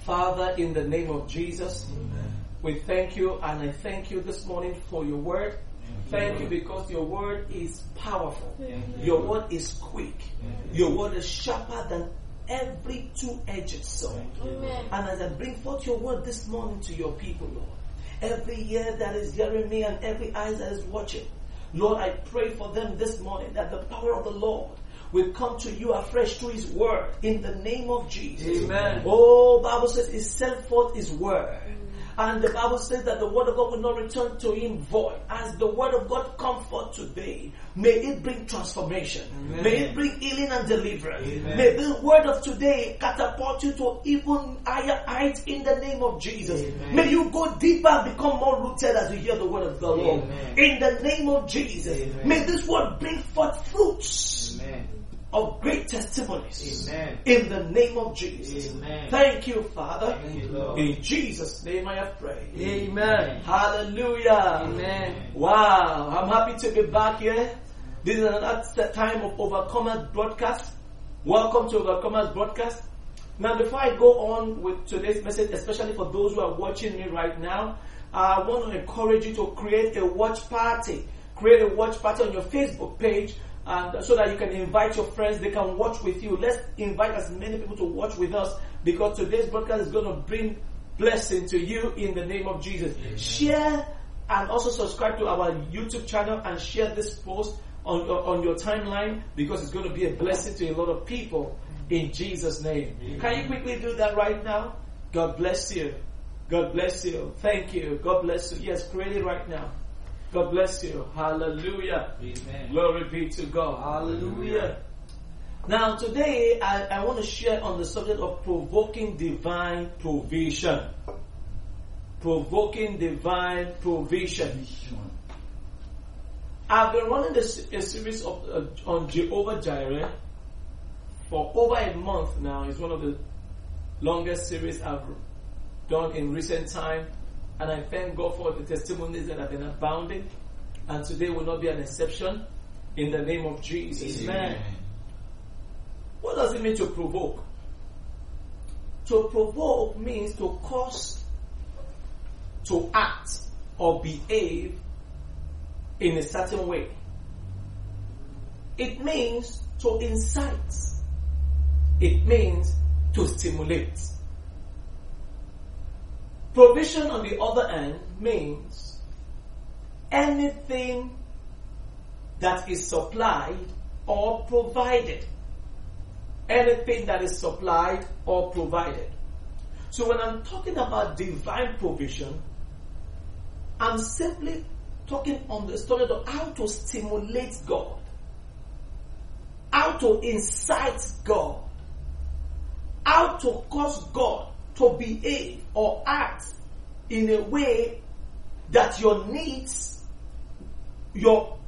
Father, in the name of Jesus, we thank you, and I thank you this morning for your word. Thank you because your word is powerful. Your word is quick. Your word is sharper than every two-edged sword. And as I bring forth your word this morning to your people, Lord, every ear that is hearing me and every eye that is watching, Lord, I pray for them this morning that the power of the Lord will come to you afresh through his word in the name of Jesus. Amen. Oh, Bible says he sent forth his word. And the Bible says that the word of God will not return to him void. As the word of God come forth today, may it bring transformation. Amen. May it bring healing and deliverance. Amen. May the word of today catapult you to even higher heights in the name of Jesus. Amen. May you go deeper and become more rooted as you hear the word of the Lord. Amen. In the name of Jesus. Amen. May this word bring forth fruits. Amen. Of great testimonies. Amen. In the name of Jesus. Amen. Thank you, Father. Thank you, Lord. In Jesus' name I have prayed. Amen. Hallelujah. Amen. Wow. I'm happy to be back here. This is another time of Overcomers broadcast. Welcome to Overcomers broadcast. Now, before I go on with today's message, especially for those who are watching me right now, I want to encourage you to create a watch party. Create a watch party on your Facebook page. And so that you can invite your friends, they can watch with you. Let's invite as many people to watch with us, because today's broadcast is going to bring blessing to you in the name of Jesus. Amen. Share and also subscribe to our YouTube channel and share this post on your timeline, because it's going to be a blessing to a lot of people in Jesus' name. Amen. Can you quickly do that right now? God bless you. God bless you. Thank you. God bless you. Yes, create it right now. God bless you. Hallelujah. Amen. Glory be to God. Hallelujah. Now today I want to share on the subject of provoking divine provision. Provoking divine provision. I've been running a series on Jehovah Jireh for over a month now. It's one of the longest series I've done in recent time. And I thank God for the testimonies that have been abounding. And today will not be an exception. In the name of Jesus. Amen. What does it mean to provoke? To provoke means to cause to act or behave in a certain way. It means to incite. It means to stimulate. Provision, on the other hand, means anything that is supplied or provided. Anything that is supplied or provided. So when I'm talking about divine provision, I'm simply talking on the story of how to stimulate God. How to incite God. How to cause God to behave or act in a way that your needs, your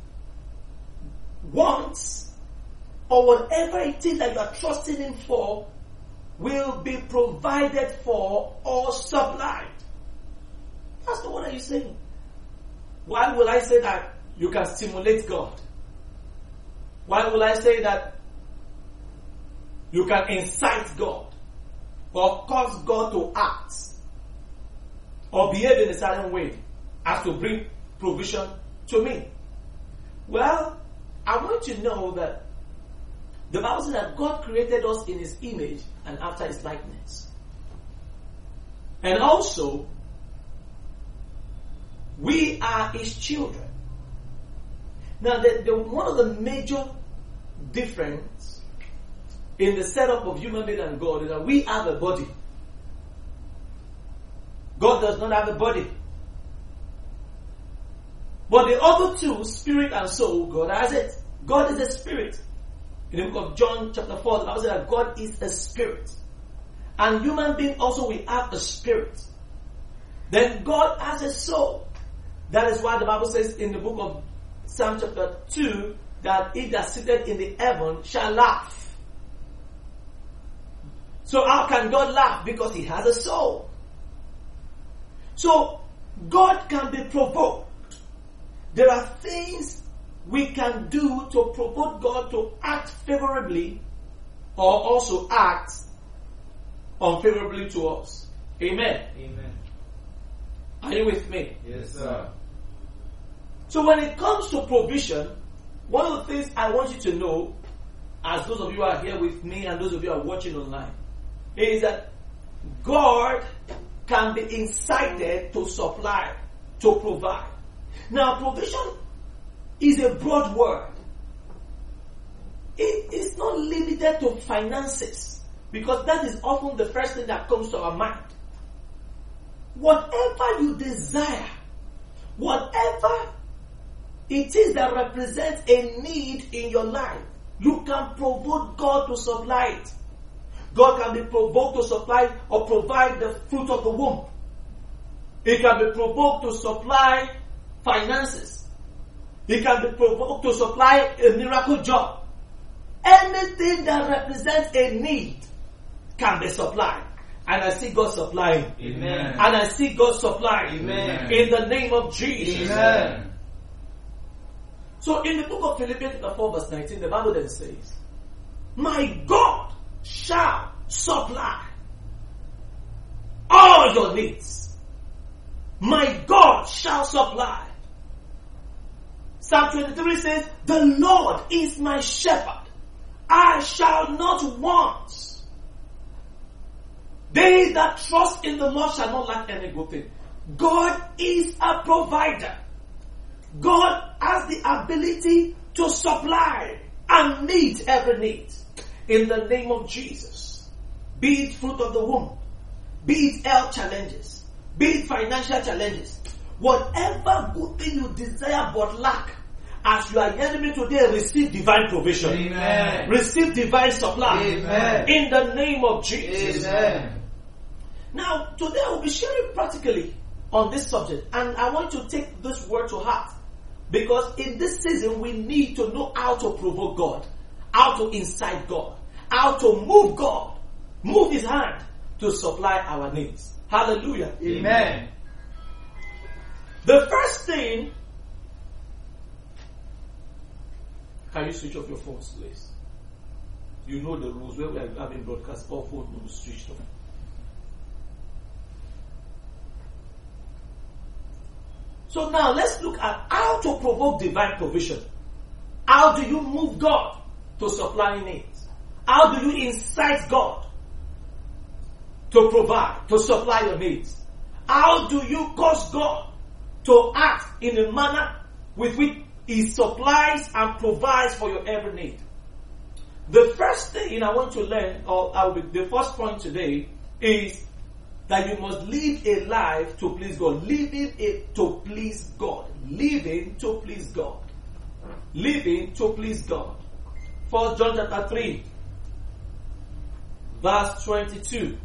wants, or whatever it is that you are trusting Him for will be provided for or supplied. That's the word that you're saying. Why will I say that you can stimulate God? Why will I say that you can incite God? Or cause God to act or behave in a certain way as to bring provision to me? Well, I want you to know that the Bible says that God created us in His image and after His likeness. And also, we are His children. Now, one of the major difference in the setup of human being and God is that we have a body. God does not have a body. But the other two, spirit and soul, God has it. God is a spirit. In the book of John chapter 4, the Bible says that God is a spirit. And human being also will have a spirit. Then God has a soul. That is why the Bible says in the book of Psalm chapter 2 that he that sitteth in the heaven shall laugh. So how can God laugh? Because He has a soul. So God can be provoked. There are things we can do to provoke God to act favorably or also act unfavorably to us. Amen. Amen. Are you with me? Yes, sir. So when it comes to provision, one of the things I want you to know, as those of you who are here with me and those of you who are watching online, is that God can be incited to supply, to provide. Now, provision is a broad word. It is not limited to finances, because that is often the first thing that comes to our mind. Whatever you desire, whatever it is that represents a need in your life, you can provoke God to supply it. God can be provoked to supply or provide the fruit of the womb. He can be provoked to supply finances. He can be provoked to supply a miracle job. Anything that represents a need can be supplied. And I see God supplying. Amen. And I see God supplying. Amen. In the name of Jesus. Amen. So in the book of Philippians 4 verse 19, the Bible then says, my God shall supply all your needs. My God shall supply. Psalm 23 says, the Lord is my shepherd. I shall not want. They that trust in the Lord shall not lack any good thing. God is a provider. God has the ability to supply and meet every need. In the name of Jesus. Be it fruit of the womb. Be it health challenges. Be it financial challenges. Whatever good thing you desire but lack, as you are hearing me today, receive divine provision. Amen. Receive divine supply. Amen. In the name of Jesus. Amen. Now, today I will be sharing practically on this subject, and I want to take this word to heart, because in this season we need to know how to provoke God, how to incite God, how to move God, move His hand to supply our needs. Hallelujah. Amen. The first thing, can you switch off your phones, please? You know the rules. Where we are having broadcast, all phones will be switched off. So now let's look at how to provoke divine provision. How do you move God to supply needs? How do you incite God to provide, to supply your needs? How do you cause God to act in a manner with which He supplies and provides for your every need? The first thing I want to learn, the first point today, is that you must live a life to please God. Living to please God. Living to please God. Living to please God. 1 John chapter 3, verse 22.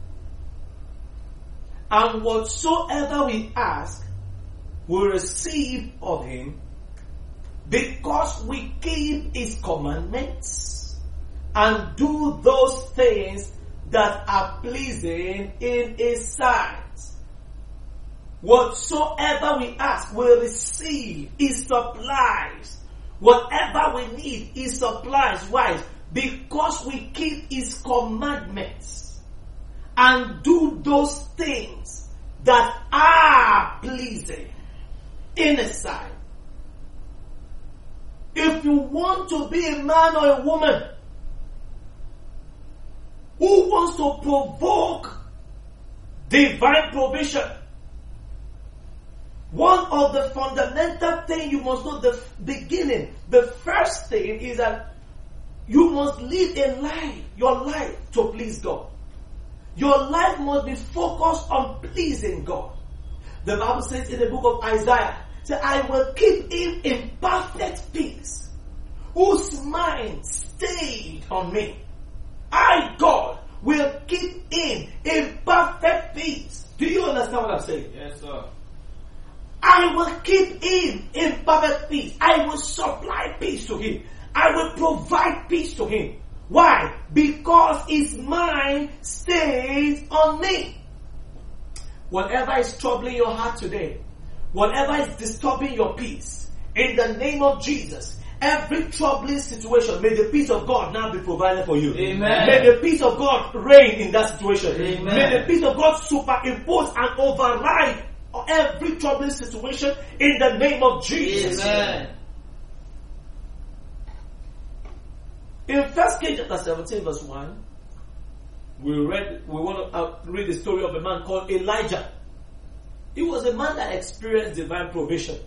And whatsoever we ask, we receive of Him, because we keep His commandments and do those things that are pleasing in His sight. Whatsoever we ask, we receive. He supplies. Whatever we need, He supplies. Why? Because we keep His commandments and do those things that are pleasing in His sight. If you want to be a man or a woman who wants to provoke divine provision, one of the fundamental things you must know, the beginning, the first thing is that you must live a life, your life to please God. Your life must be focused on pleasing God. The Bible says in the book of Isaiah, I will keep him in perfect peace, whose mind stayed on me. I, God, will keep him in perfect peace. Do you understand what I'm saying? Yes, sir. I will keep him in perfect peace. I will supply peace to him. I will provide peace to him. Why? Because his mind stays on me. Whatever is troubling your heart today, whatever is disturbing your peace, in the name of Jesus, every troubling situation, may the peace of God now be provided for you. Amen. May the peace of God reign in that situation. Amen. May the peace of God superimpose and override every troubling situation in the name of Jesus. Amen. In 1 Kings chapter 17 verse 1, we want to read the story of a man called Elijah. He was a man that experienced divine provision.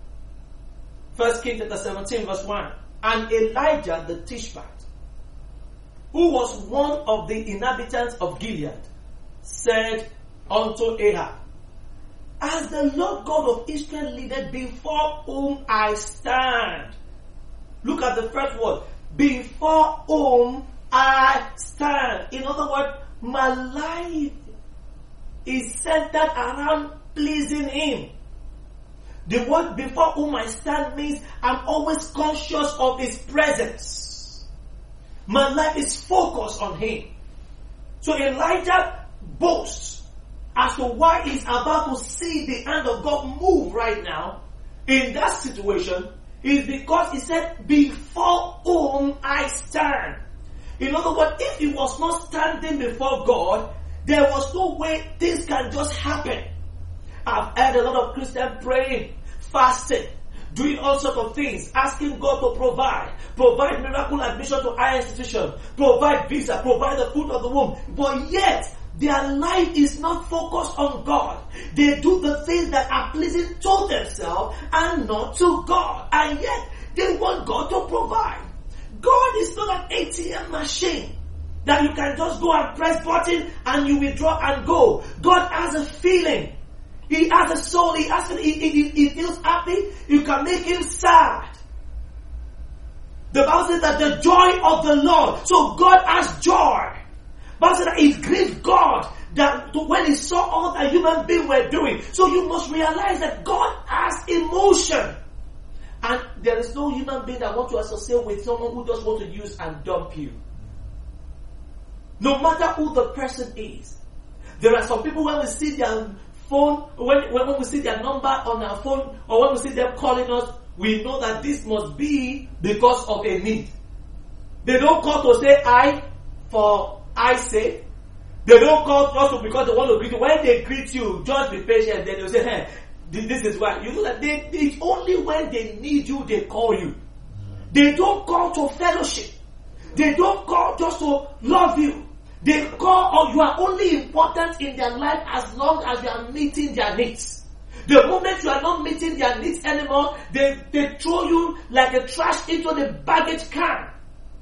1 Kings chapter 17 verse 1. And Elijah the Tishbite, who was one of the inhabitants of Gilead, said unto Ahab, as the Lord God of Israel liveth, before whom I stand. Look at the first word. Before whom I stand. In other words, my life is centered around pleasing Him. The word before whom I stand means I'm always conscious of His presence. My life is focused on Him. So Elijah boasts as to why he's about to see the hand of God move right now in that situation is because he said, before whom I stand. In other words, if he was not standing before God, there was no way things can just happen. I've heard a lot of Christians praying, fasting, doing all sorts of things, asking God to provide miracle admission to higher institution, provide visa, provide the fruit of the womb. But yet, their life is not focused on God. They do the things that are pleasing to themselves and not to God. And yet, they want God to provide. God is not an ATM machine that you can just go and press button and you withdraw and go. God has a feeling. He has a soul. He feels happy. You can make him sad. The Bible says that the joy of the Lord. So God has joy. The Bible says that it grieved God that when he saw all that human beings were doing. So you must realize that God has emotion. And there is no human being that wants to associate with someone who just wants to use and dump you. No matter who the person is. There are some people when we see their phone, when we see their number on our phone, or when we see them calling us, we know that this must be because of a need. They don't call to say I for I say. They don't call just because they want to greet you. When they greet you, just be patient. Then they'll say, hey, this is why. You know that it's only when they need you, they call you. They don't call to fellowship. They don't call just to love you. They call, or you are only important in their life as long as you are meeting their needs. The moment you are not meeting their needs anymore, they throw you like a trash into the baggage can.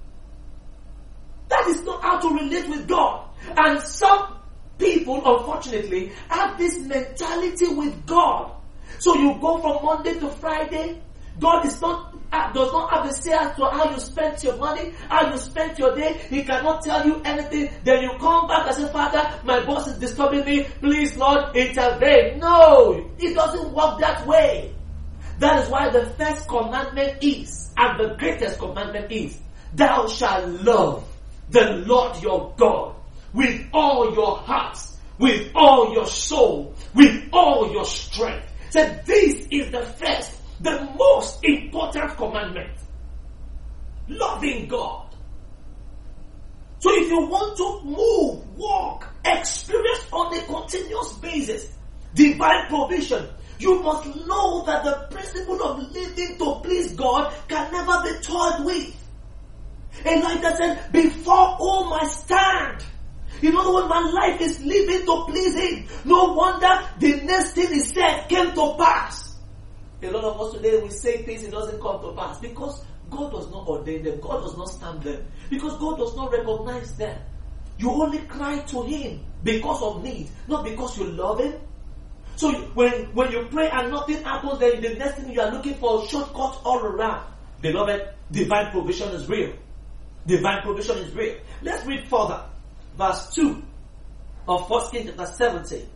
That is not how to relate with God. And some people, unfortunately, have this mentality with God. So you go from Monday to Friday. God does not have a say as to how you spent your money, how you spent your day. He cannot tell you anything. Then you come back and say, Father, my boss is disturbing me. Please, Lord, intervene. No, it doesn't work that way. That is why the first commandment is, and the greatest commandment is, thou shalt love the Lord your God with all your heart, with all your soul, with all your strength. So this is the first, the most important commandment. Loving God. So if you want to move, walk, experience on a continuous basis divine provision, you must know that the principle of living to please God can never be toyed with. Elijah said, before whom I stand. In other words, my life is living to please Him. No wonder the next thing He said came to pass. A lot of us today, we say things, it doesn't come to pass. Because God does not ordain them. God does not stamp them. Because God does not recognize them. You only cry to Him because of need, not because you love Him. So when you pray and nothing happens, then the next thing you are looking for shortcuts all around. Beloved, divine provision is real. Divine provision is real. Let's read further. Verse 2 of 1 Kings chapter 17.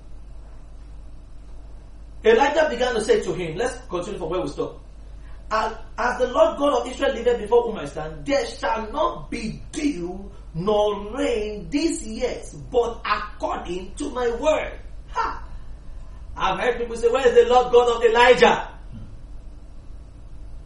Elijah began to say to him, let's continue from where we stop. As the Lord God of Israel liveth before whom I stand, there shall not be dew nor rain these years, but according to my word. Ha! I've heard people say, where is the Lord God of Elijah?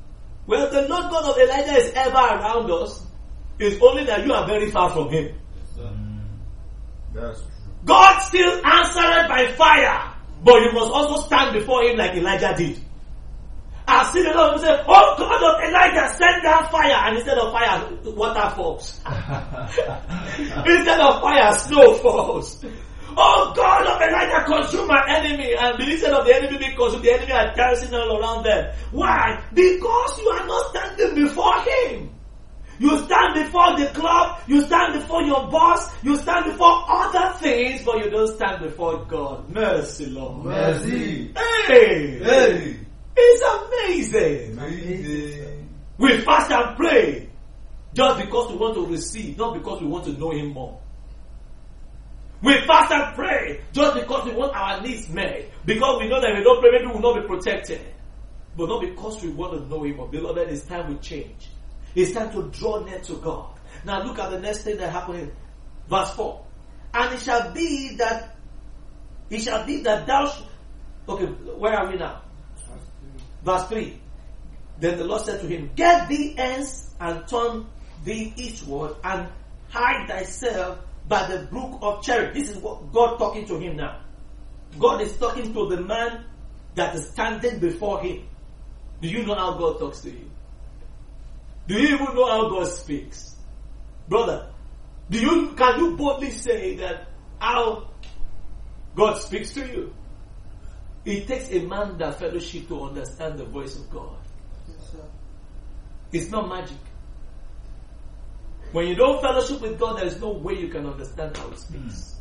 Well, the Lord God of Elijah is ever around us. It's only that you are very far from him. That's true. God still answered by fire, but you must also stand before him like Elijah did. I've seen a lot of people say, oh God of Elijah, send down fire. And instead of fire, water falls. Instead of fire, snow falls. Oh God of Elijah, consume my enemy. And instead of the enemy being consumed, the enemy are dancing all around them. Why? Because you are not standing before him. You stand before the club, you stand before your boss, you stand before other things, but you don't stand before God. Mercy, Lord. Mercy. Hey! Hey! It's amazing. Amazing. We fast and pray just because we want to receive, not because we want to know him more. We fast and pray just because we want our needs met, because we know that if we don't pray, maybe we will not be protected. But not because we want to know him more. Beloved, it's time we change. It's time to draw near to God. Now look at the next thing that happened in verse 4. And it shall be that thou okay, where are we now? Verse 3. Then the Lord said to him, get thee hence and turn thee eastward and hide thyself by the brook of Cherith. This is what God talking to him now. God is talking to the man that is standing before him. Do you know how God talks to you? Do you even know how God speaks? Brother, can you boldly say that how God speaks to you? It takes a man that fellowship to understand the voice of God. Yes, sir. It's not magic. When you don't fellowship with God, there is no way you can understand how He speaks.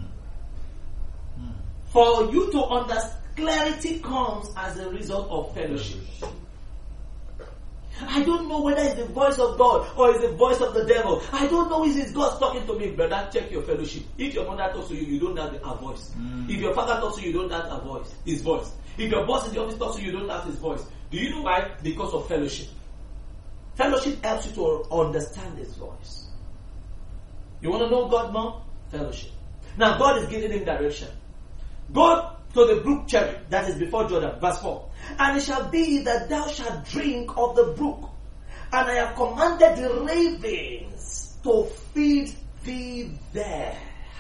For you to understand, clarity comes as a result of fellowship. I don't know whether it's the voice of God or it's the voice of the devil. I don't know if it's God talking to me. Brother, check your fellowship. If your mother talks to you, you don't have a voice. If your father talks to you, you don't have a voice. His voice. If your boss in the office talks to you, you don't have his voice. Do you know why? Because of fellowship. Fellowship helps you to understand his voice. You want to know God more? Fellowship. Now God is giving him direction. Go to the brook Cherith, that is before Jordan, verse 4. And it shall be that thou shalt drink of the brook, and I have commanded the ravens to feed thee there.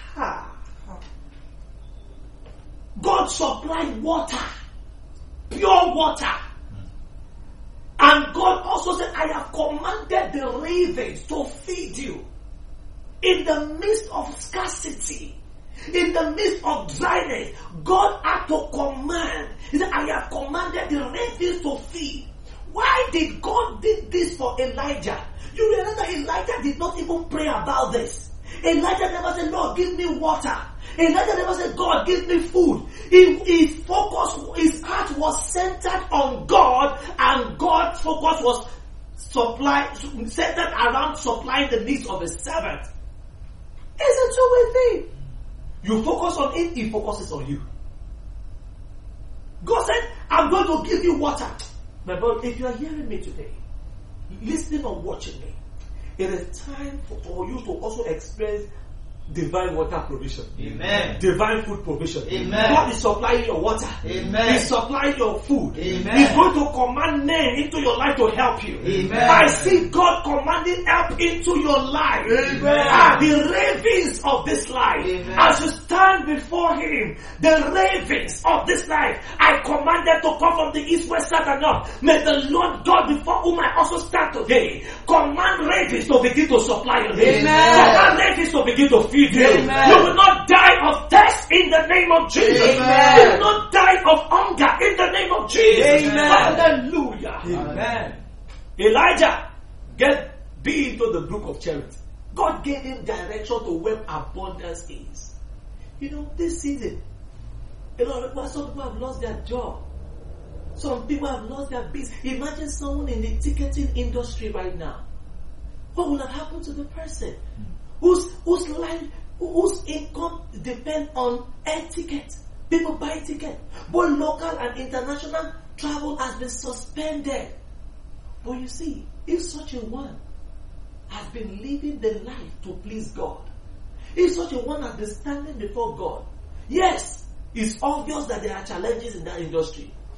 God supplied water, pure water. And God also said, I have commanded the ravens to feed you. In the midst of scarcity, in the midst of dryness, God had to command. He said, I have commanded the ravens to feed. Why did God do this for Elijah? You realize that Elijah did not even pray about this. Elijah never said, Lord, give me water. Elijah never said, God, give me food. His focus, his heart was centered on God, and God's focus was centered around supplying the needs of his servant. It's a two-way thing. You focus on it, he focuses on you. God said, I'm going to give you water. My brother, if you are hearing me today, listening or watching me, it is time for you to also experience divine water provision. Amen. Divine food provision. Amen. God is supplying your water. Amen. He's supplying your food. Amen. He's going to command men into your life to help you. Amen. I see God commanding help into your life. Amen. The ravens of this life. Amen. As you stand before Him, the ravens of this life, I command them to come from the east, west, south, and north. May the Lord God, before whom I also stand today, command ravens to begin to supply your needs. Command ravens to begin to feed you. Amen. You will not die of thirst in the name of Jesus. Amen. You will not die of hunger in the name of Jesus. Amen. Hallelujah. Amen. Elijah, get thee into the brook of Cherith. God gave him direction to where abundance is. You know, this season, a lot of people, some people have lost their job. Some people have lost their business. Imagine someone in the ticketing industry right now. What will have happened to the person whose life, whose income depends on air ticket? People buy ticket. Both local and international travel has been suspended. But you see, if such a one has been living the life to please God, if such a one has been standing before God, yes, it's obvious that there are challenges in that industry.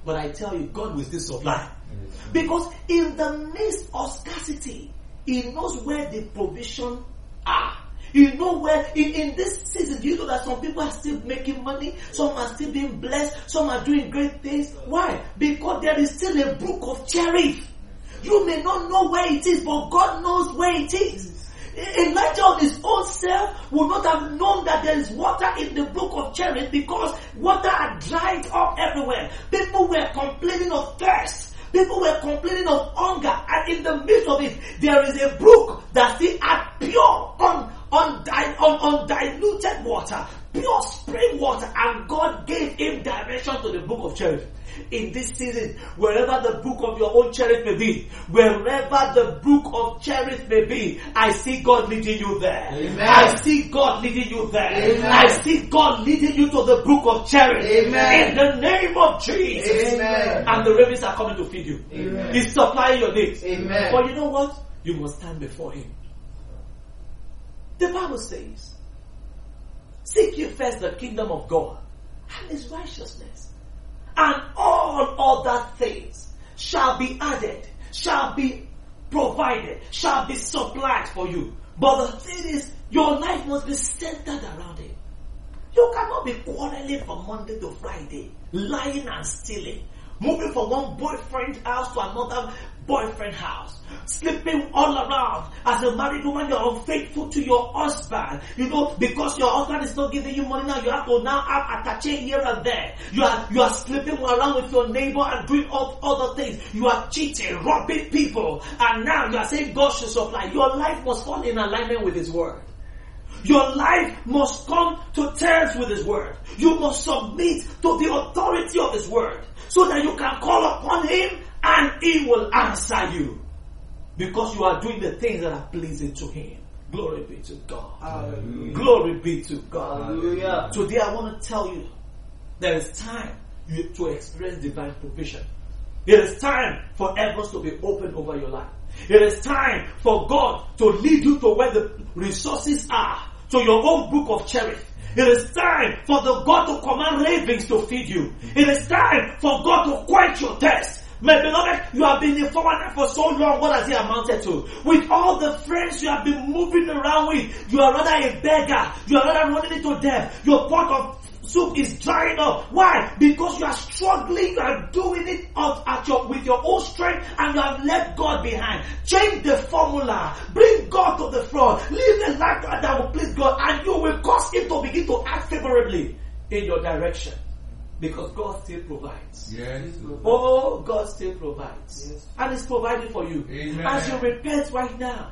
But I tell you, God will still supply. Because in the midst of scarcity, He knows where the provision are. You know where, in this season, do you know that some people are still making money? Some are still being blessed. Some are doing great things. Why? Because there is still a brook of Cherith. You may not know where it is, but God knows where it is. Elijah on his own self would not have known that there is water in the brook of Cherith because water had dried up everywhere. People were complaining of thirst. People were complaining of hunger. And in the midst of it, there is a brook that still had pure, undiluted water, pure spring water, and God gave him direction to the brook of Cherith. In this season, wherever the brook of your own Cherith may be, wherever the brook of Cherith may be, I see God leading you there. Amen. I see God leading you there. Amen. I see God leading you to the brook of Cherith. Amen. In the name of Jesus. Amen. And the ravens are coming to feed you. Amen. He's supplying your needs. Amen. But you know what? You must stand before Him. The Bible says, seek ye first the kingdom of God and His righteousness, and all other things shall be added, shall be provided, shall be supplied for you. But the thing is, your life must be centered around Him. You cannot be quarreling from Monday to Friday, lying and stealing, moving from one boyfriend house to another boyfriend house, sleeping all around. As a married woman, you're unfaithful to your husband. You know, because your husband is not giving you money now, you have to now have attache here and there. You are sleeping around with your neighbor and doing all other things. You are cheating, robbing people, and now you are saying God should supply. Your life must fall in alignment with His word. Your life must come to terms with His word. You must submit to the authority of His word, so that you can call upon Him and He will answer you. Because you are doing the things that are pleasing to Him. Glory be to God. Hallelujah. Glory be to God. Hallelujah. Today I want to tell you, there is time to experience divine provision. It is time for heavens to be open over your life. It is time for God to lead you to where the resources are, to your own brook of Cherith. It is time for the God to command ravens to feed you. It is time for God to quench your thirst. My beloved, you have been a foreigner for so long. What has it amounted to? With all the friends you have been moving around with, you are rather a beggar. You are rather running into debt. Your pot of soup is drying up. Why? Because you are struggling. You are doing it with your own strength, and you have left God behind. Change the formula. Bring God to the front. Live a life that will please God, and you will cause Him to begin to act favorably in your direction. Because God still provides. Yes. Oh, God still provides. Yes. And He's providing for you. Amen. As you repent right now,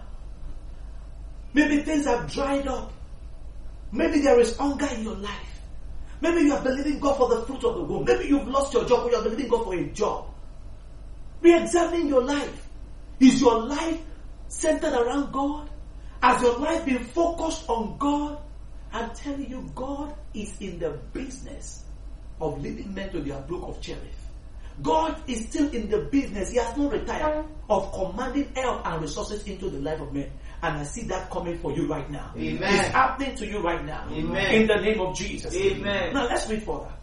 maybe things have dried up. Maybe there is hunger in your life. Maybe you are believing God for the fruit of the womb. Maybe you've lost your job, but you are believing God for a job. Re-examine your life. Is your life centered around God? Has your life been focused on God? I'm telling you, God is in the business of leading men to their brook of Cherith. God is still in the business. He has not retired of commanding help and resources into the life of men. And I see that coming for you right now. Amen. It's happening to you right now. Amen. In the name of Jesus. Amen. Now let's read further.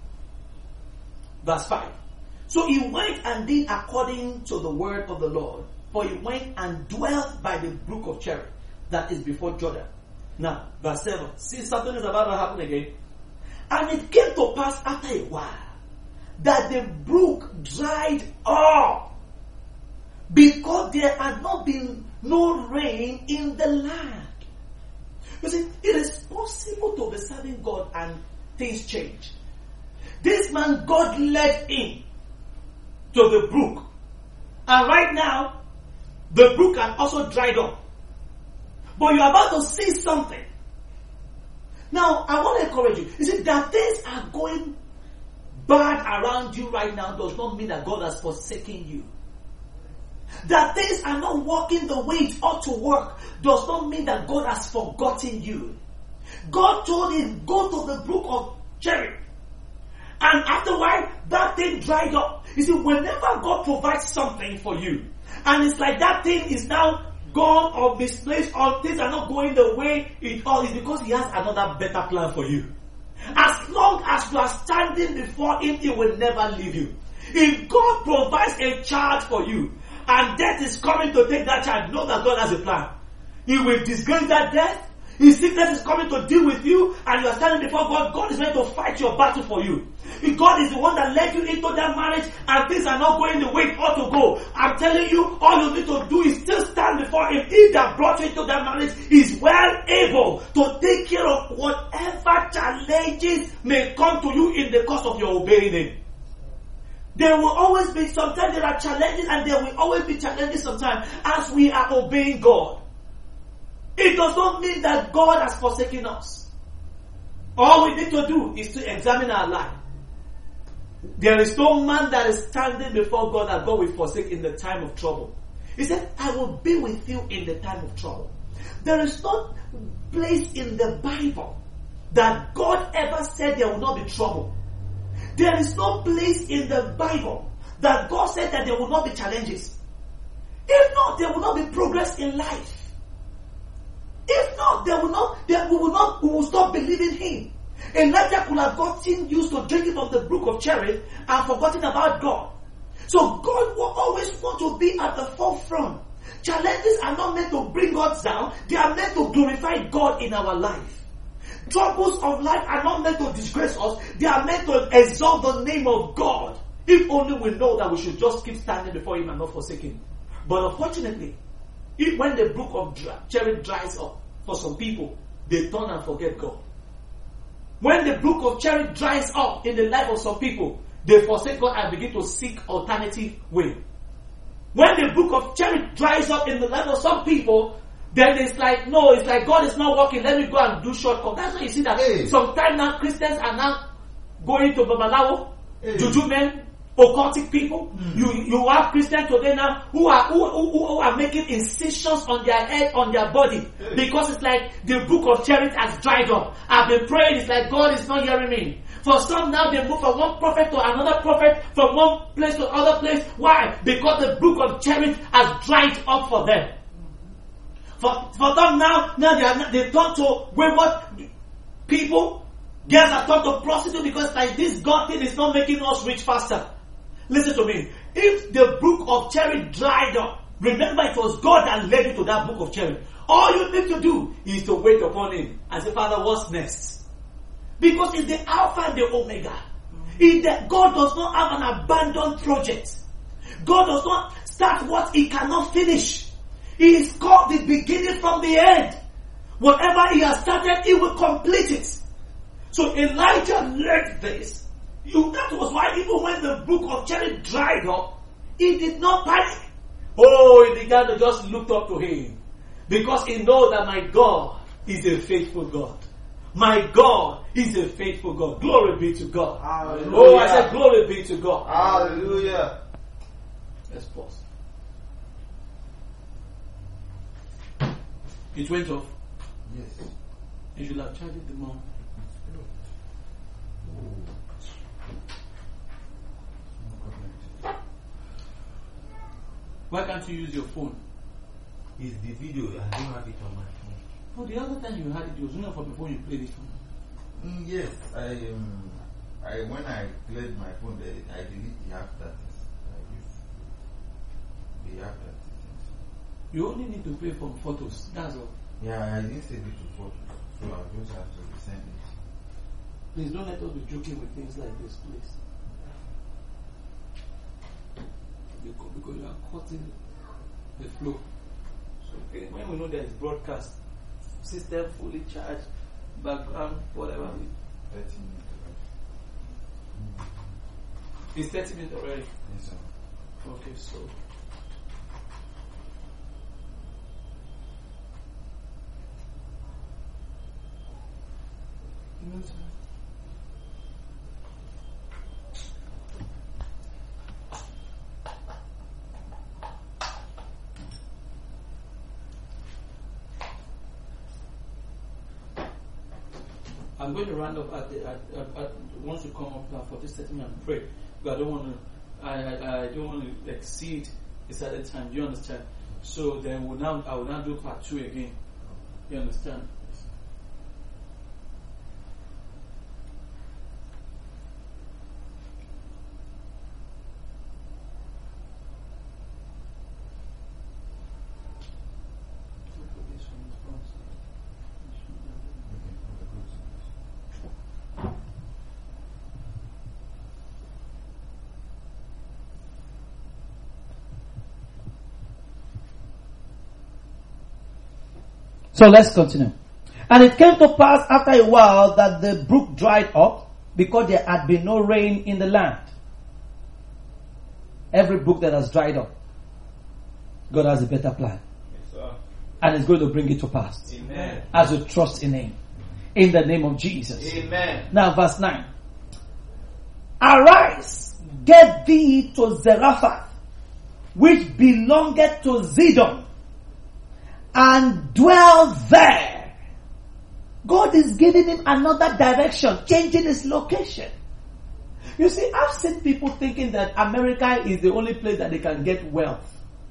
Verse 5. So he went and did according to the word of the Lord. For he went and dwelt by the brook of Cherith, that is before Jordan. Now, verse 7. See, something is about to happen again. And it came to pass after a while that the brook dried up, because there had not been no rain in the land. You see, it is possible to be serving God and things change. This man, God led him to the brook. And right now, the brook had also dried up. But you're about to see something. Now, I want to encourage you. You see, that things are going bad around you right now does not mean that God has forsaken you. That things are not working the way it ought to work does not mean that God has forgotten you. God told him, go to the brook of Cherith. And after a while, that thing dried up. You see, whenever God provides something for you, and it's like that thing is now gone or misplaced, or things are not going the way it ought, is because He has another better plan for you. As long as you are standing before Him, He will never leave you. If God provides a child for you, and death is coming to take that child, know that God has a plan. He will disgrace that death. His sickness is coming to deal with you, and you are standing before God. God is going to fight your battle for you. If God is the one that led you into that marriage, and things are not going the way it ought to go, I'm telling you, all you need to do is still stand before Him. He that brought you into that marriage is well able to take care of whatever challenges may come to you in the course of your obeying Him. There will always be, sometimes there are challenges, and there will always be challenges sometimes as we are obeying God. It does not mean that God has forsaken us. All we need to do is to examine our life. There is no man that is standing before God that God will forsake in the time of trouble. He said, I will be with you in the time of trouble. There is no place in the Bible that God ever said there will not be trouble. There is no place in the Bible that God said that there will not be challenges. If not, there will not be progress in life. If not, we will stop believing Him. Elijah could have gotten used to drinking from the brook of Cherith and forgotten about God. So God will always want to be at the forefront. Challenges are not meant to bring us down. They are meant to glorify God in our life. Troubles of life are not meant to disgrace us. They are meant to exalt the name of God. If only we know that we should just keep standing before Him and not forsake Him. But unfortunately, when the brook of Cherith dries up, for some people, they turn and forget God. When the brook of Cherith dries up in the life of some people, they forsake God and begin to seek alternative way. When the brook of Cherith dries up in the life of some people, then it's like God is not working. Let me go and do shortcut. That's why you see that sometimes now Christians are now going to Babalawo, Juju men, occultic people. You have Christians today now who are making incisions on their head, on their body, because it's like the brook of Cherith has dried up. I've been praying, it's like God is not hearing me. For some now they move from one prophet to another prophet, from one place to another place. Why? Because the brook of Cherith has dried up for them. For them now they turn to wayward people. Girls are turned to prostitute because like this God thing is not making us rich faster. Listen to me. If the brook of Cherith dried up, remember it was God that led you to that brook of Cherith. All you need to do is to wait upon Him and say, Father, what's next? Because it's the Alpha and the Omega. God does not have an abandoned project. God does not start what He cannot finish. He is called the beginning from the end. Whatever He has started, He will complete it. So Elijah led this. That was why even when the brook of Cherith dried up, he did not panic. Oh, he began to just look up to Him. Because he knows that my God is a faithful God. My God is a faithful God. Glory be to God. Hallelujah. Oh, I said glory be to God. Hallelujah. Let's pause. It went off. Yes. You should have charged it the more. Why can't you use your phone? It's the video. I don't have it on my phone. Oh, the other time you had it was only from the phone you played it from. Yes, I when I cleared my phone, I deleted the app that I used. The app that is. You only need to pay for photos. That's all. Yeah, I didn't save it to photos, so I just have to resend it. Please don't let us be joking with things like this, please. Because you are cutting the flow. So when we know there is broadcast, system fully charged, background, whatever. 30 minutes. It's 30 minutes already. Yes, sir. Okay, so. I'm going to round up at once you come up now for this session and pray. But I don't want to exceed a certain time. Do you understand? So then I will now do part 2 again. You understand? So let's continue. And it came to pass after a while that the brook dried up, because there had been no rain in the land. Every brook that has dried up, God has a better plan. Yes, sir. And is going to bring it to pass. Amen. As we trust in Him. In the name of Jesus. Amen. Now verse 9. Arise, get thee to Zarephath, which belongeth to Zidon, and dwell there. God is giving him another direction, changing his location. You see, I've seen people thinking that America is the only place that they can get wealth.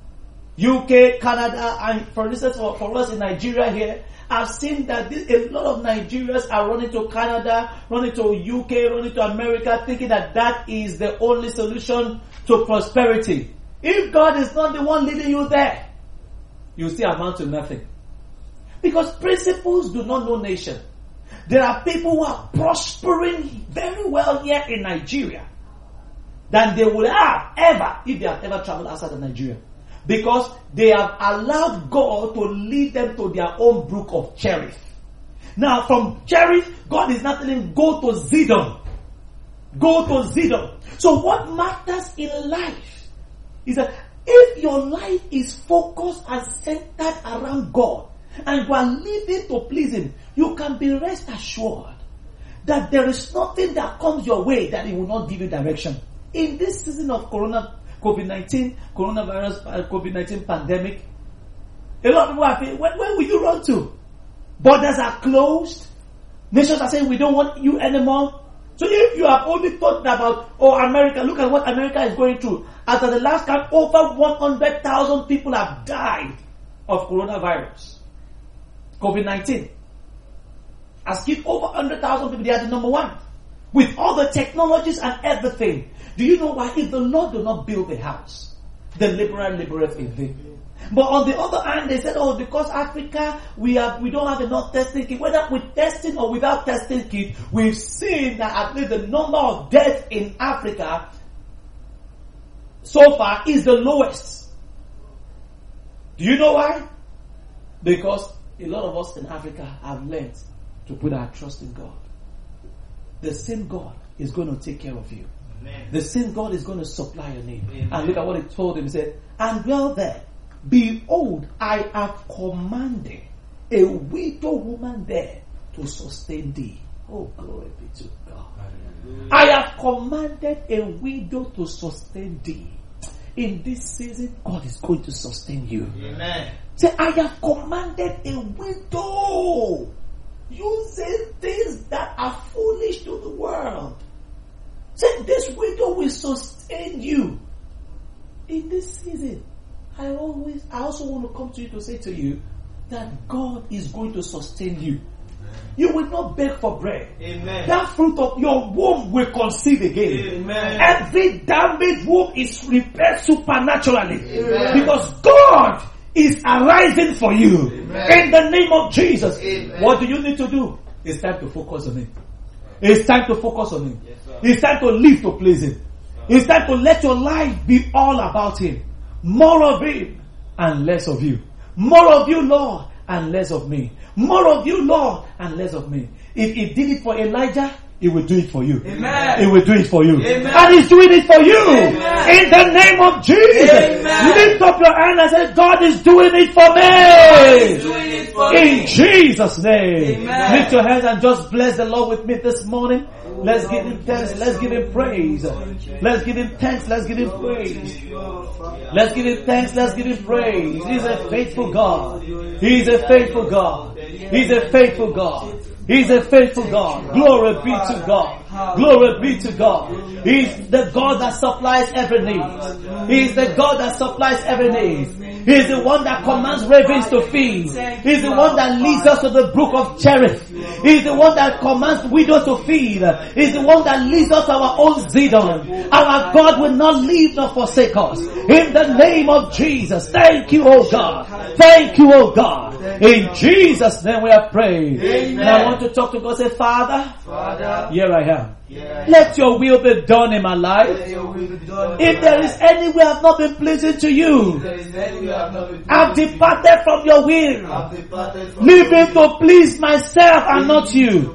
UK, Canada, and for instance, for us in Nigeria here, I've seen that a lot of Nigerians are running to Canada, running to UK, running to America, thinking that that is the only solution to prosperity. If God is not the one leading you there, you still amount to nothing. Because principles do not know nation. There are people who are prospering very well here in Nigeria than they would have ever if they have ever traveled outside of Nigeria. Because they have allowed God to lead them to their own brook of Cherith. Now from Cherith, God is not telling them, go to Zidon. Go to Zidon. So what matters in life is that if your life is focused and centered around God, and you are living to please Him, you can be rest assured that there is nothing that comes your way that He will not give you direction. In this season of COVID-19 pandemic, a lot of people are saying, where will you run to? Borders are closed. Nations are saying, we don't want you anymore. So if you have only thought about, America, look at what America is going through. After the last count, over 100,000 people have died of coronavirus. COVID-19 has killed over 100,000 people. They are the number one. With all the technologies and everything. Do you know why? If the Lord do not build the house, the laborer laboreth in vain. But on the other hand, they said, because Africa, we don't have enough testing kit. Whether with testing or without testing kit, we've seen that at least the number of deaths in Africa so far is the lowest. Do you know why? Because a lot of us in Africa have learned to put our trust in God. The same God is going to take care of you. Amen. The same God is going to supply your need. Amen. And look at what He told him. He said, and dwell there. Behold, I have commanded a widow woman there to sustain thee. Oh, glory be to God. Hallelujah. I have commanded a widow to sustain thee. In this season, God is going to sustain you. Amen. Say, I have commanded a widow. You say things that are foolish to the world. Say, this widow will sustain you. In this season, I also want to come to you to say to you that God is going to sustain you. You will not beg for bread. Amen. That fruit of your womb will conceive again. Amen. Every damaged womb is repaired supernaturally. Amen. Because God is arising for you. Amen. In the name of Jesus. Amen. What do you need to do? It's time to focus on Him. It's time to focus on Him. Yes, it's time to live to please Him. It's time to let your life be all about Him. More of Him and less of you. More of you, Lord, and less of me. More of you, Lord, and less of me. If He did it for Elijah, He will do it for you. Amen. He will do it for you. Amen. And He's doing it for you. Amen. In the name of Jesus. Amen. Lift up your hand and say, God is doing it for me. In Jesus' name. Amen. Lift your hands and just bless the Lord with me this morning. Let's give Him thanks. Let's give Him praise. Let's give Him thanks. Let's give Him praise. Let's give Him thanks. Let's give Him praise. He's a faithful God. He's a faithful God. He's a faithful God. He's a faithful God. Glory be to God. Glory be to God. He's the God that supplies every need. He's the God that supplies every need. He's the one that commands ravens to feed. He's the one that leads us to the brook of Cherith. He's the one that commands widows to feed. He's the one that leads us to our own Zidon. Our God will not leave nor forsake us. In the name of Jesus. Thank you, oh God. Thank you, oh God. In Jesus' name we are praying. Now I want to talk to God. Say, Father, here I am. am. Let your will be done in my life. If there is any way I've not been pleasing to you, I've departed from your will. Living to please myself and not you.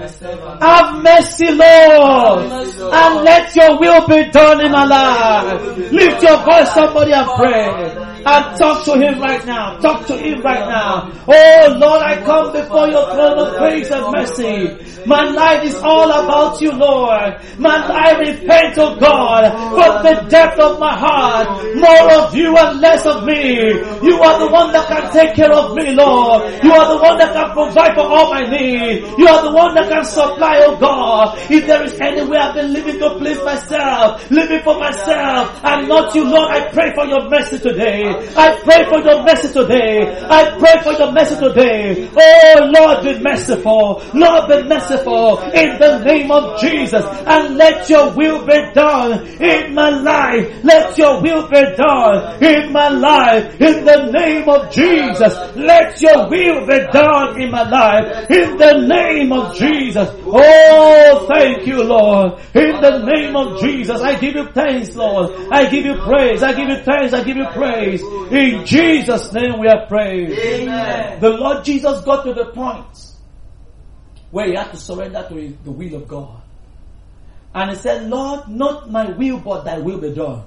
Have mercy, Lord, and let your will be done in my life. Lift your voice, somebody, and pray. And talk to him right now. Talk to him right now. Oh Lord, I come before your throne of grace and mercy. My life is all about you, Lord. I repent, oh God, from the depth of my heart. More of you and less of me. You are the one that can take care of me, Lord. You are the one that can provide for all my needs. You are the one that can supply, oh God. If there is any way I've been living to please myself, living for myself, and not you, Lord, I pray for your mercy today. I pray for your mercy today. I pray for your mercy today. Oh Lord, be merciful. Lord, be merciful in the name of Jesus. And let your will be done in my life. Let your will be done in my life. In the name of Jesus. Let your will be done in my life. In the name of Jesus. Oh, thank you, Lord. In the name of Jesus. I give you thanks, Lord. I give you praise. I give you thanks. I give you praise. In Jesus' name we are praying. Amen. The Lord Jesus got to the point where he had to surrender to the will of God. And he said, Lord, not my will but thy will be done.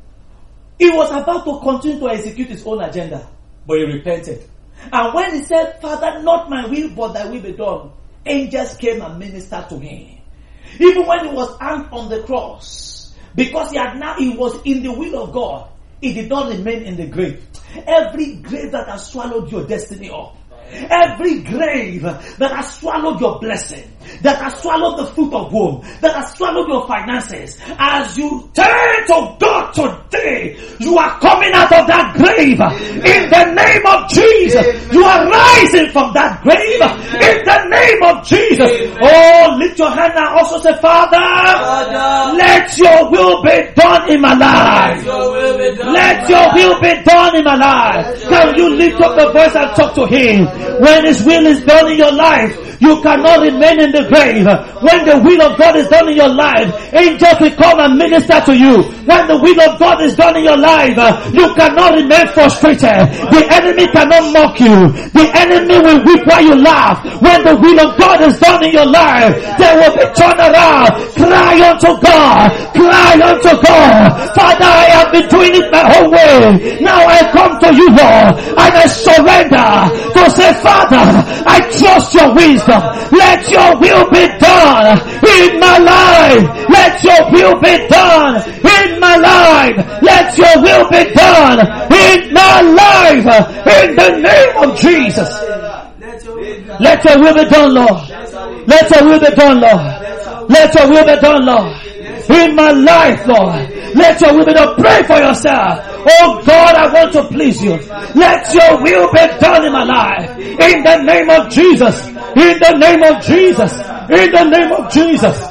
He was about to continue to execute his own agenda, but he repented. And when he said, Father, not my will but thy will be done, angels came and ministered to him. Even when he was hanged on the cross, because he was in the will of God, he did not remain in the grave. Every grave that has swallowed your destiny up, every grave that has swallowed your blessing, that has swallowed the fruit of womb, that has swallowed your finances, as you turn to God today, you are coming out of that grave in the name of Jesus. You are rising from that grave in the name of Jesus. Oh, lift your hand and also say, Father, let your will be done in my life. Let your will be done in my life. Can you lift up the voice and talk to him? When his will is done in your life, you cannot remain in the grave. When the will of God is done in your life, angels will come and minister to you. When the will of God is done in your life, you cannot remain frustrated. The enemy cannot mock you. The enemy will weep while you laugh. When the will of God is done in your life, there will be turnaround. Cry unto God. Cry unto God. Father, I have been doing it my whole way. Now I come to you, Lord, and I surrender to say, Father, I trust your wisdom. Let your will be done in my life. Let your will be done in my life. Let your will be done in my life. In the name of Jesus. Let your will be done, Lord. Let your will be done, Lord. Let your will be done, Lord. In my life, Lord. Let your will be done. Pray for yourself. Oh God, I want to please you. Let your will be done in my life. In the name of Jesus. In the name of Jesus. In the name of Jesus.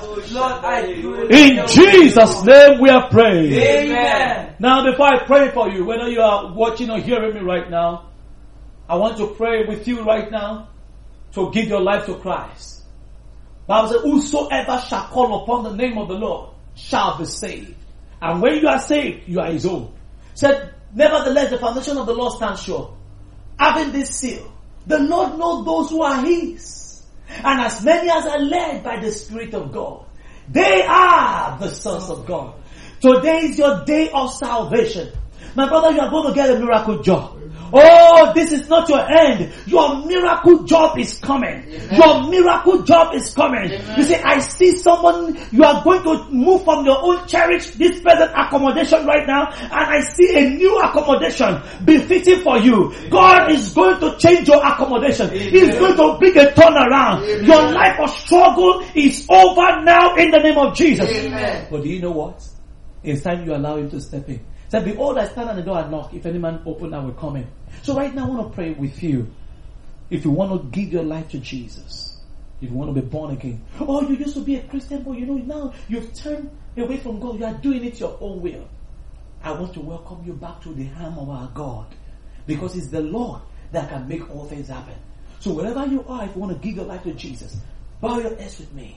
In Jesus' name we are praying. Amen. Now before I pray for you, whether you are watching or hearing me right now, I want to pray with you right now to give your life to Christ. Bible says, whosoever shall call upon the name of the Lord shall be saved. And when you are saved, you are his own. Said, nevertheless, the foundation of the Lord stands sure. Having this seal, the Lord knows those who are his. And as many as are led by the Spirit of God, they are the sons of God. Today is your day of salvation. My brother, you are going to get a miracle job. Oh, this is not your end. Your miracle job is coming. Amen. Your miracle job is coming. Amen. You see, I see someone, you are going to move from your own cherished, this present accommodation right now, and I see a new accommodation befitting for you. God is going to change your accommodation. Amen. He's going to bring a turnaround. Amen. Your life of struggle is over now in the name of Jesus. Amen. But do you know what? It's time you allow him to step in. Said, behold, I stand at the door and knock. If any man open, I will come in. So right now I want to pray with you. If you want to give your life to Jesus, if you want to be born again. Oh, you used to be a Christian, but you know now you've turned away from God. You are doing it your own will. I want to welcome you back to the arm of our God. Because it's the Lord that can make all things happen. So wherever you are, if you want to give your life to Jesus, bow your heads with me.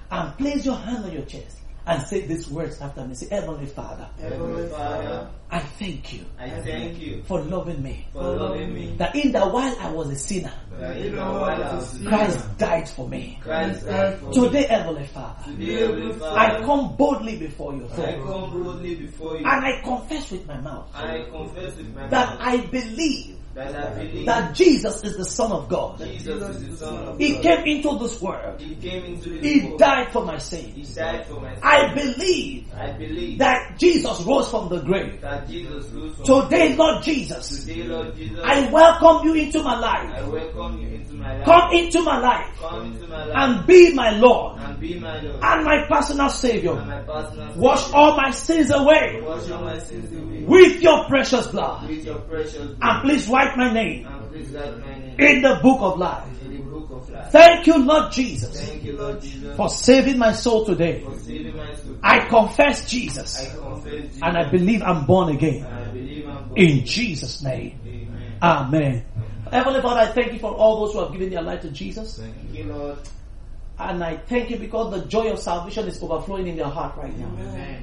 and place your hand on your chest and say these words after me. Say, Heavenly Father, Heavenly Father, I thank you I thank you for loving me. for loving me. That in the while I was a sinner, That even while I was a sinner, Christ died for me. Christ died for me. Today, Heavenly Father, Today, Heavenly Father, I come boldly before your I throne come boldly before you, and I confess with my mouth and I confess with my that mouth I believe that I believe that Jesus is the Son of God. Jesus is the Son of He God. came into this world. He came into this He world. died for my He sins. died for my sins. I believe I believe that Jesus rose from the grave. that Jesus rose from Today, Lord Jesus, Today, Lord Jesus, I welcome you into my I life. welcome you into my life. Come into my life Come into my life and be my Lord and be my Lord and my personal and Savior. my personal Wash Savior. all my sins away Wash all my sins away with your precious blood. with your precious And blood. please write my name And please write my name in the book of life. in the book of life. Thank you, Lord Jesus, Thank you, Lord Jesus, for saving my soul today. for saving my soul. I confess I Jesus confess Jesus, and I believe I'm born again. and I believe I'm born. In Jesus' name. Amen. Amen. Heavenly Father, I thank you for all those who have given their life to Jesus. Thank you, Lord. And I thank you because the joy of salvation is overflowing in their heart right now. Amen.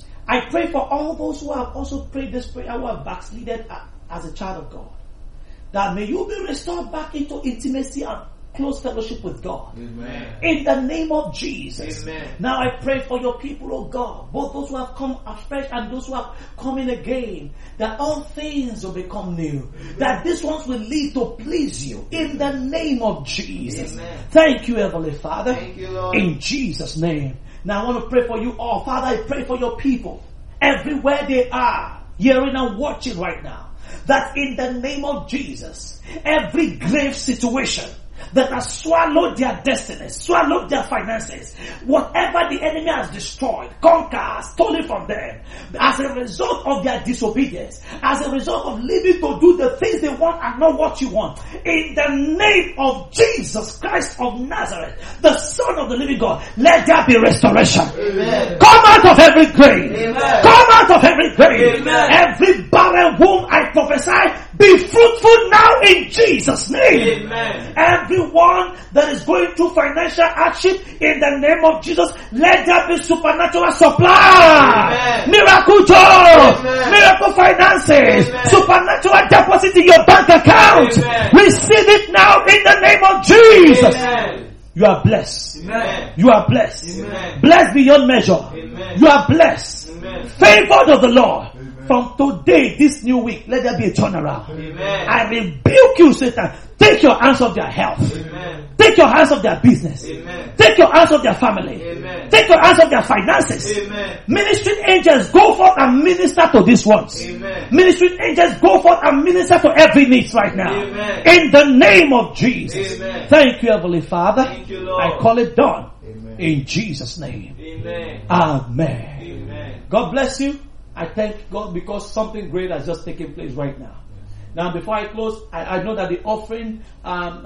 I pray for all those who have also prayed this prayer, who have backslided as a child of God, that may you be restored back into intimacy and close fellowship with God. Amen. In the name of Jesus. Amen. Now I pray for your people, oh God, both those who have come afresh and those who have come in again, that all things will become new. That these ones will lead to please you. In the name of Jesus. Amen. Thank you, Heavenly Father. Thank you, Lord. In Jesus' name. Now I want to pray for you all. Father, I pray for your people. Everywhere they are, hearing and watching right now. That in the name of Jesus, every grave situation that has swallowed their destinies, swallowed their finances, whatever the enemy has destroyed, conquered, stolen from them, as a result of their disobedience, as a result of living to do the things they want and not what you want, in the name of Jesus Christ of Nazareth, the Son of the living God, let there be restoration. Amen. Come out of every grave. Amen. Come out of every grave. Amen. Every barren womb, I prophesy, be fruitful now in Jesus' name. Amen. Everyone that is going through financial hardship, in the name of Jesus, let there be supernatural supply. Amen. Miracle joy. Amen. Miracle finances. Amen. Supernatural deposit in your bank account. Amen. Receive it now in the name of Jesus. Amen. You are blessed. Amen. You are blessed. Amen. Blessed beyond measure. Amen. You are blessed. Amen. Favored of the Lord. From today, this new week, let there be a turnaround. Amen. I rebuke you, Satan. Take your hands off their health. Amen. Take your hands off their business. Amen. Take your hands off their family. Amen. Take your hands off their finances. Amen. Ministering angels, go forth and minister to these ones. Amen. Ministering angels, go forth and minister to every need right now. Amen. In the name of Jesus. Amen. Thank you, Heavenly Father. Thank you, Lord. I call it done. Amen. In Jesus' name. Amen. Amen. Amen. God bless you. I thank God because something great has just taken place right now. Now, before I close, I know that the offering and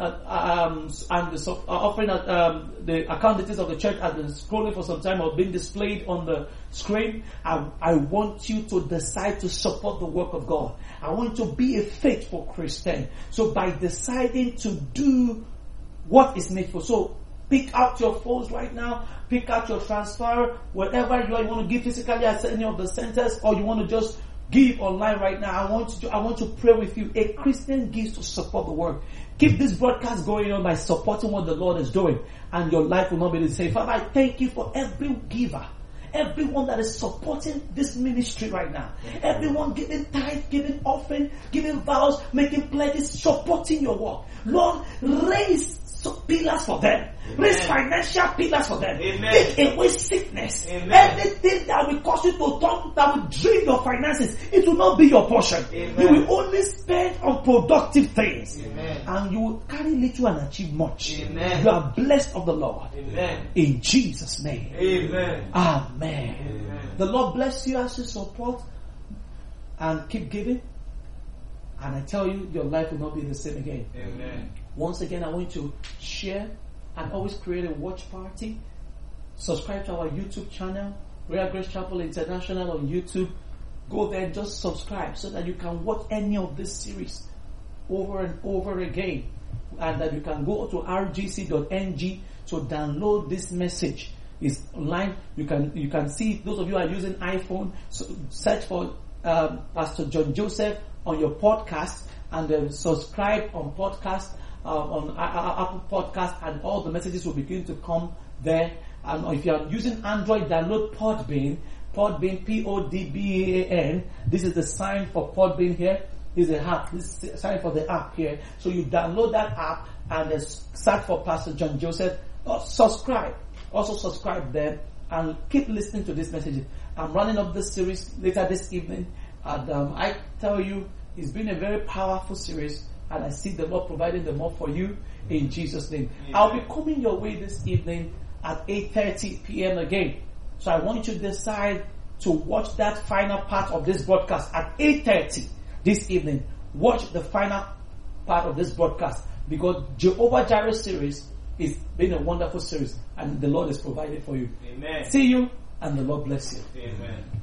the offering the account details of the church has been scrolling for some time or been displayed on the screen. I want you to decide to support the work of God. I want you to be a faithful Christian. So by deciding to do what is needful, so pick out your phones right now. Pick out your transfer, whatever you want to give physically at any of the centers, or you want to just give online right now. I want to pray with you. A Christian gives to support the work. Keep this broadcast going on by supporting what the Lord is doing, and your life will not be the same. Father, I thank you for every giver. Everyone that is supporting this ministry right now. Everyone giving tithe, giving offering, giving vows, making pledges, supporting your work. Lord, raise pillars for them. Raise financial pillars for them. Amen. Take away sickness. Amen. Everything that will cause you to turn, that will drain your finances, it will not be your portion. Amen. You will only spend on productive things. Amen. And you will carry little and achieve much. Amen. You are blessed of the Lord. Amen. In Jesus' name. Amen. Amen. Amen. The Lord bless you as you support and keep giving. And I tell you, your life will not be the same again. Amen. Once again, I want you to share and always create a watch party. Subscribe to our YouTube channel, Royal Grace Chapel International on YouTube. Go there and just subscribe so that you can watch any of this series over and over again. And that you can go to rgc.ng to download this message is online. You can see, those of you who are using iPhone, so search for Pastor John Joseph on your podcast, and then subscribe on podcast, on Apple Podcast, and all the messages will begin to come there. And if you are using Android, download Podbean, Podbean. This is the sign for Podbean here. This is the app. This is the sign for the app here. So you download that app and then search for Pastor John Joseph. Subscribe. Also subscribe there and keep listening to this message. I'm running up this series later this evening, and I tell you, it's been a very powerful series, and I see the Lord providing the more for you in Jesus' name. Amen. I'll be coming your way this evening at 8:30 p.m. again. So I want you to decide to watch that final part of this broadcast at 8:30 this evening. Watch the final part of this broadcast, because Jehovah Jireh series is been a wonderful series, and the Lord is provided for you. Amen. See you, and the Lord bless you. Amen.